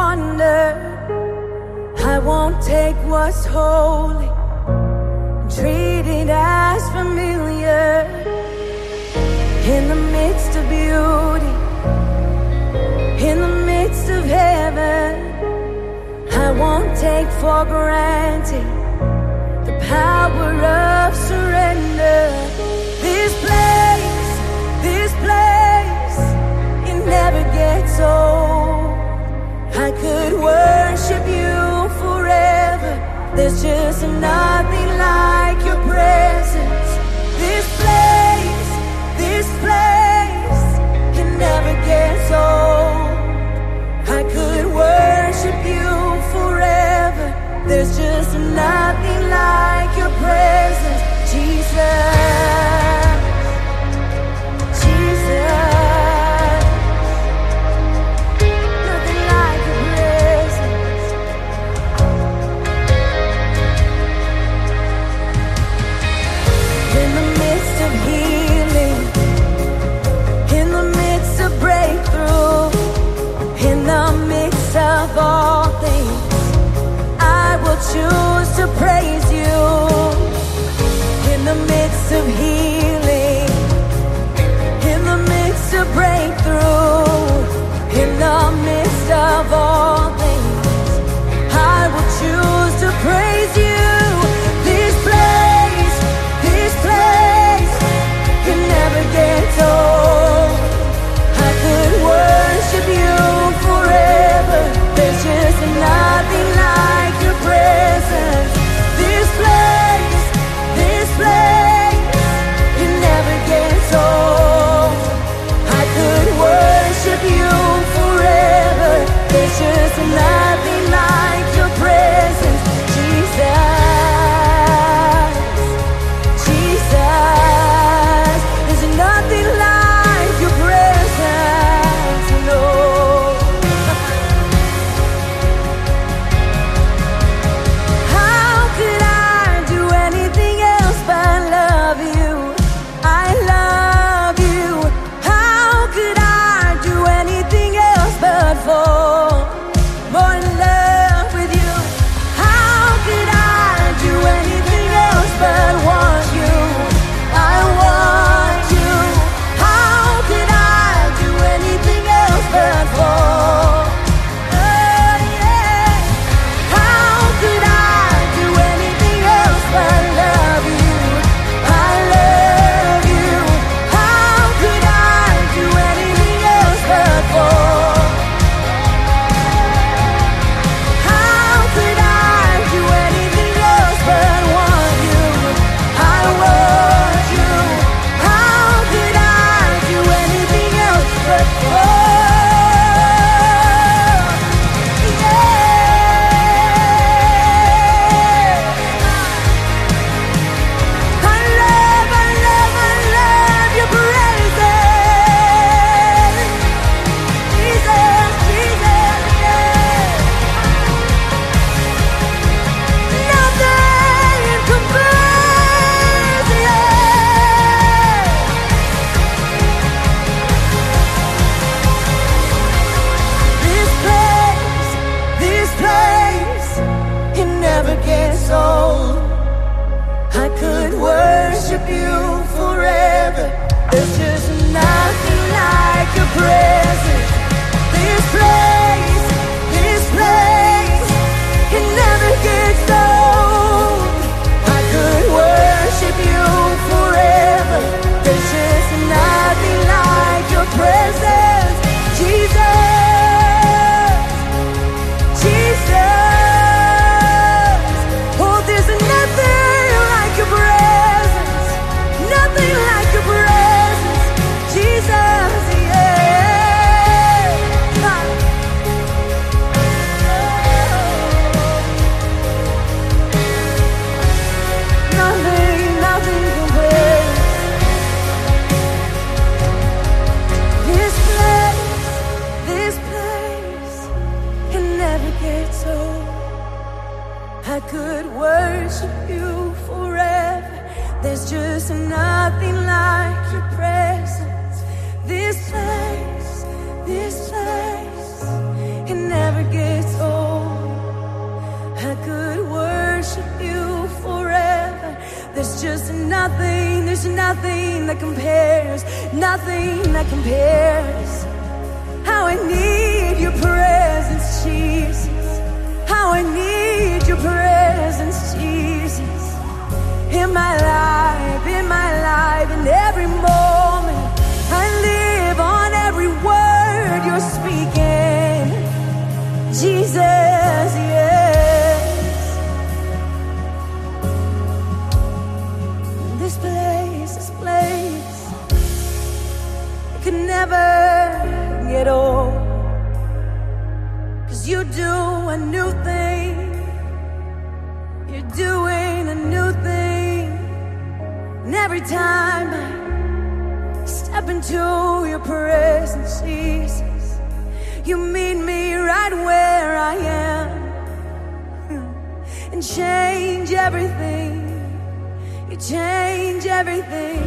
wonder. I won't take what's holy, treat it as familiar. In the midst of beauty, in the midst of heaven, I won't take for granted the power of surrender. This place, it never gets old. I could worship you forever. There's just nothing like your presence. This place, it never gets old. I could worship you forever. There's just nothing like your presence, Jesus. Jesus. Nothing like your presence. In the midst of healing, in the midst of breakthrough, in the midst of all things, I will choose to praise you. In the midst of healing, in the midst of breakthrough, in the midst of all things, I will choose to praise you. This place, it never gets old. I could worship you forever. There's just nothing like your presence. This place, it never gets old. I could worship you forever. There's just nothing like your presence, Jesus. Jesus, there's nothing like your presence, no. How could I do anything else but love you? I love you. How could I do anything else but fall more in love with you? How could I do anything else but want you? I want you. How could I do anything else but fall? Oh yeah. How could I do anything else but love you? I love you. How could I do anything else but fall? How could I do anything else but want you? I want you. How could I do anything else but fall? I love your presence. Jesus, yeah. Nothing compares, yeah. This place, it never gets old. I could worship you forever. There's just nothing like your presence. This place, it never gets old. I could worship you forever. There's just nothing like your presence, Jesus. Jesus, oh, there's nothing like your presence, nothing like your presence, Jesus, yeah. Nothing compares. This place, it never gets old. I could worship you forever. There's just nothing like your presence. This place, it never gets There's just nothing, there's nothing that compares, nothing that compares. How I need your presence, Jesus. How I need your presence, Jesus. In my life, in every moment. I live on every word you're speaking. Jesus, yes. This place, it could never get old. 'Cause you do a new thing. You're doing a new thing. And every time I step into your presence, Jesus, you meet me right where I am and change everything. You change everything.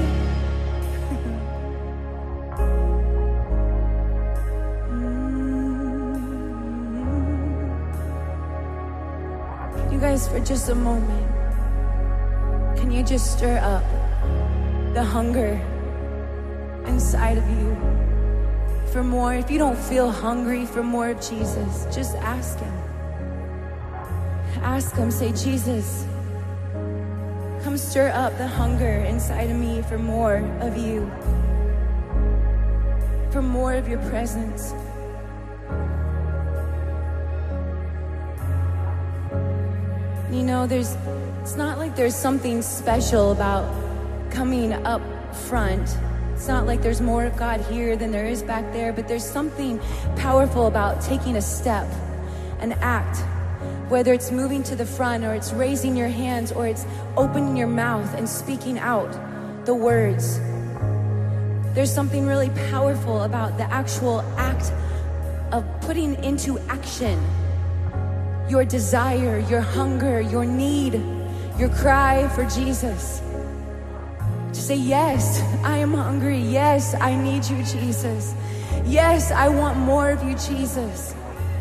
You guys, for just a moment, can you just stir up the hunger inside of you for more? If you don't feel hungry for more of Jesus, just ask him. Ask him, say, Jesus, come stir up the hunger inside of me for more of you, for more of your presence. You know, it's not like there's something special about coming up front. It's not like there's more of God here than there is back there, but there's something powerful about taking a step, an act, whether it's moving to the front or it's raising your hands or it's opening your mouth and speaking out the words. There's something really powerful about the actual act of putting into action your desire, your hunger, your need, your cry for Jesus. To say, yes, I am hungry. Yes, I need you, Jesus. Yes, I want more of you, Jesus.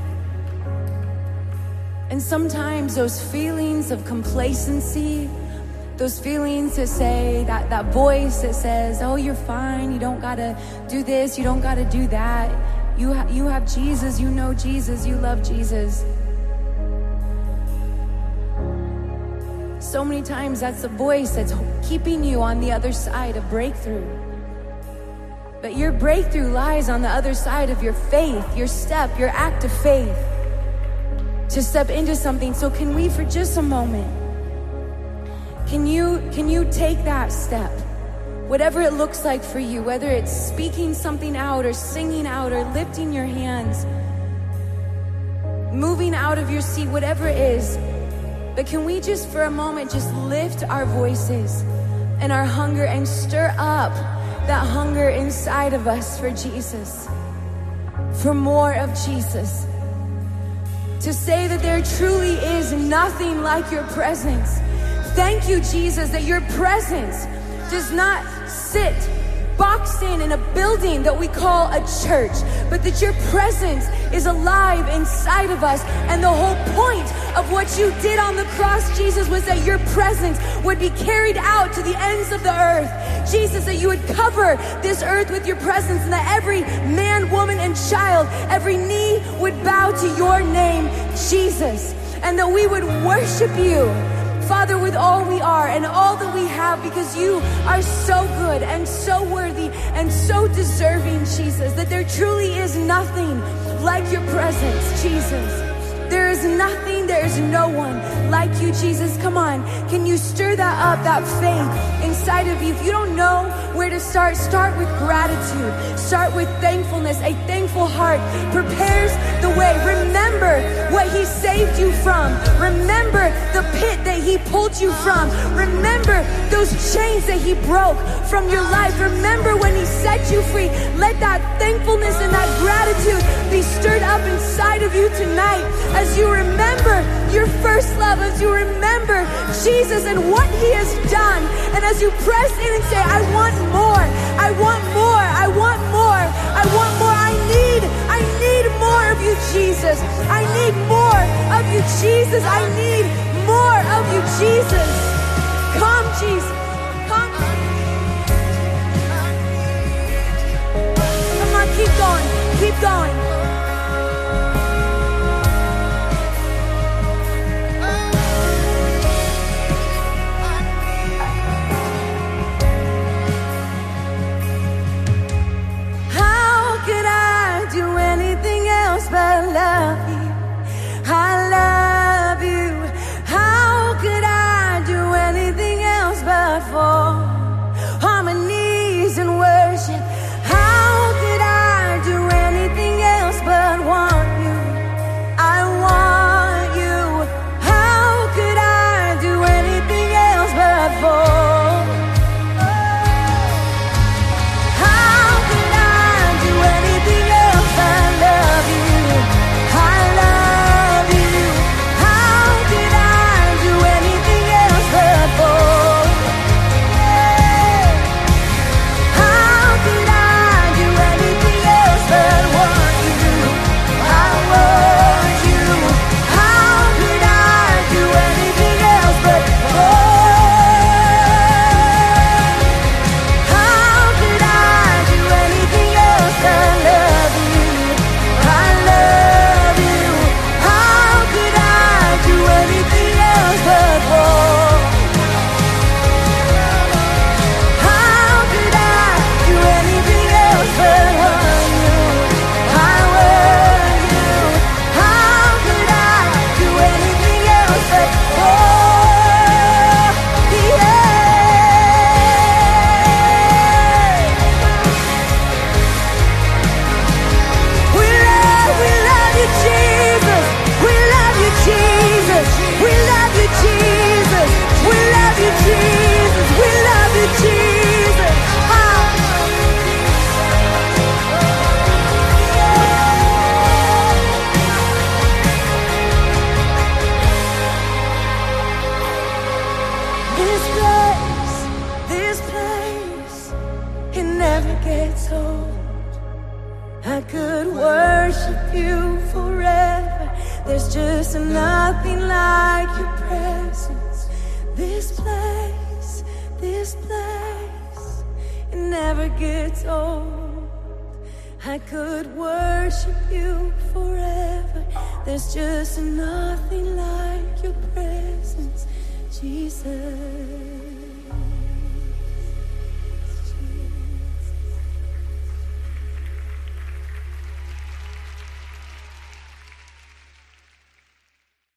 And sometimes those feelings of complacency, those feelings that say, that voice that says, oh, you're fine, you don't gotta do this, you don't gotta do that. You have Jesus, you know Jesus, you love Jesus. So many times that's the voice that's keeping you on the other side of breakthrough. But your breakthrough lies on the other side of your faith, your step, your act of faith to step into something. So can we, for just a moment, can you take that step? Whatever it looks like for you, whether it's speaking something out or singing out or lifting your hands, moving out of your seat, whatever it is. But can we just for a moment just lift our voices and our hunger and stir up that hunger inside of us for Jesus, for more of Jesus. To say that there truly is nothing like your presence. Thank you, Jesus, that your presence does not sit boxed in a building that we call a church, but that your presence is alive inside of us. And the whole point of what you did on the cross, Jesus, was that your presence would be carried out to the ends of the earth. Jesus, that you would cover this earth with your presence, and that every man, woman, and child, every knee would bow to your name, Jesus, and that we would worship you, Father, with all we are and all that we have, because you are so good and so worthy and so deserving, Jesus, that there truly is nothing like your presence, Jesus. There is nothing, there is no one like you, Jesus. Come on, can you stir that up, that faith inside of you? If you don't know where to start with gratitude. Start with thankfulness. A thankful heart prepares the way. Remember what he saved you from. Remember the pit that he pulled you from. Remember those chains that he broke from your life. Remember when he set you free. Let that thankfulness and that gratitude be stirred up inside of you tonight. As you remember your first love, as you remember Jesus and what he has done, and as you press in and say, I want more, I want more, I want more, I want more, I need more of you, Jesus. I need more of you, Jesus. I need more of you, Jesus. Come, Jesus. never gets old. I could worship you forever. There's just nothing like your presence. This place, it never gets old. I could worship you forever. There's just nothing like your presence, Jesus.